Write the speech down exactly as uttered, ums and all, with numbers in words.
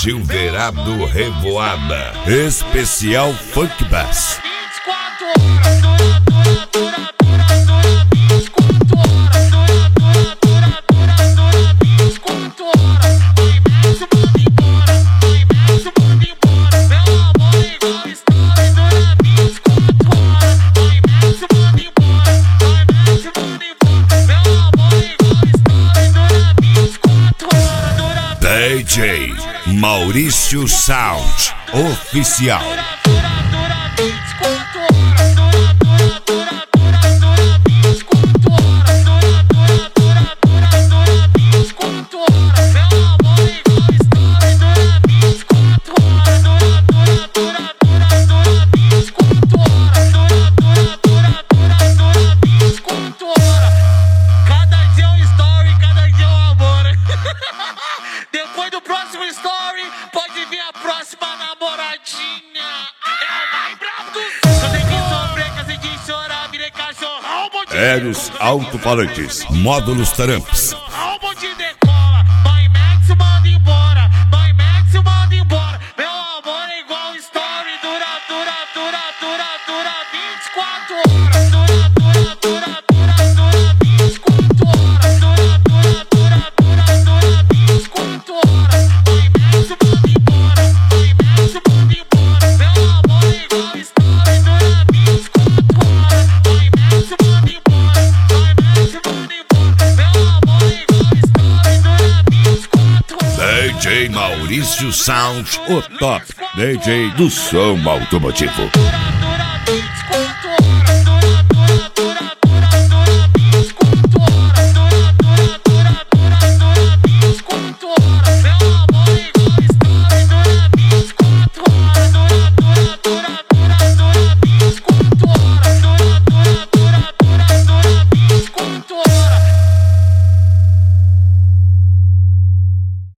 Silverado Revoada, especial Funk Bass. D J Maurício Sound Oficial. Depois do próximo story, pode vir a próxima namoradinha. É mais brabo do sul. Eu tenho que sofrer, cansei de chorar, virei cachorrão. Eros Alto-Falantes, Módulos Taramps. Albo de decola, vai Max, manda embora. Vai Max, manda embora. Meu amor é igual story, dura, dura, dura, dura, dura vinte e quatro horas. Dura, dura, dura, dura, dura vinte e quatro horas. Dura, dura, dura, dura, dura vinte e quatro horas. Vai Max, manda embora. Vai Max, manda embora. Meu amor é igual story, dura vinte e quatro horas. Vai Max, manda embora. Vai Max, manda embora. Meu amor é igual story, dura vinte e quatro horas. D J Maurício Sound, o top D J do som automotivo. Dura, dura vinte e quatro horas.